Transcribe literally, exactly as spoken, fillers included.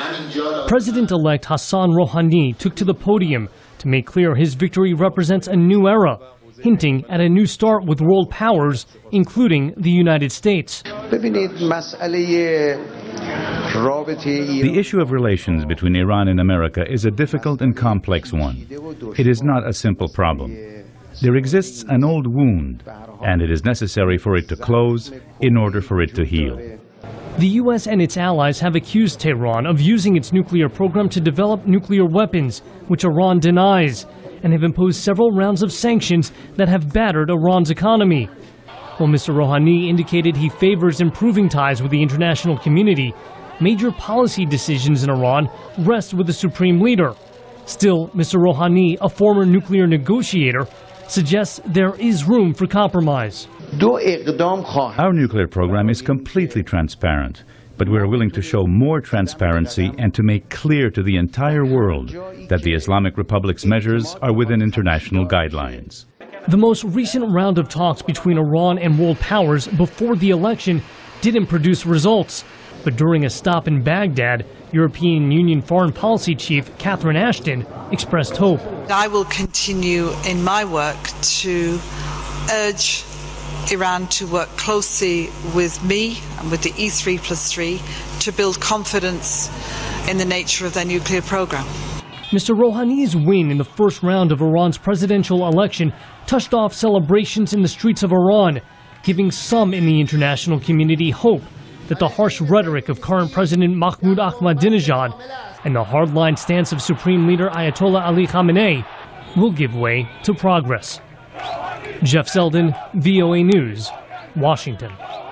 President-elect Hassan Rouhani took to the podium to make clear his victory represents a new era, hinting at a new start with world powers, including the United States. The issue of relations between Iran and America is a difficult and complex one. It is not a simple problem. There exists an old wound, and it is necessary for it to close in order for it to heal. The U S and its allies have accused Tehran of using its nuclear program to develop nuclear weapons, which Iran denies, and have imposed several rounds of sanctions that have battered Iran's economy. While Mister Rouhani indicated he favors improving ties with the international community, major policy decisions in Iran rest with the supreme leader. Still, Mister Rouhani, a former nuclear negotiator, suggests there is room for compromise. Our nuclear program is completely transparent, but we are willing to show more transparency and to make clear to the entire world that the Islamic Republic's measures are within international guidelines. The most recent round of talks between Iran and world powers before the election didn't produce results. But during a stop in Baghdad, European Union Foreign Policy Chief Catherine Ashton expressed hope. I will continue in my work to urge Iran to work closely with me and with the E three plus three to build confidence in the nature of their nuclear program. Mister Rouhani's win in the first round of Iran's presidential election touched off celebrations in the streets of Iran, giving some in the international community hope that the harsh rhetoric of current President Mahmoud Ahmadinejad and the hardline stance of Supreme Leader Ayatollah Ali Khamenei will give way to progress. Jeff Zeldin, V O A News, Washington.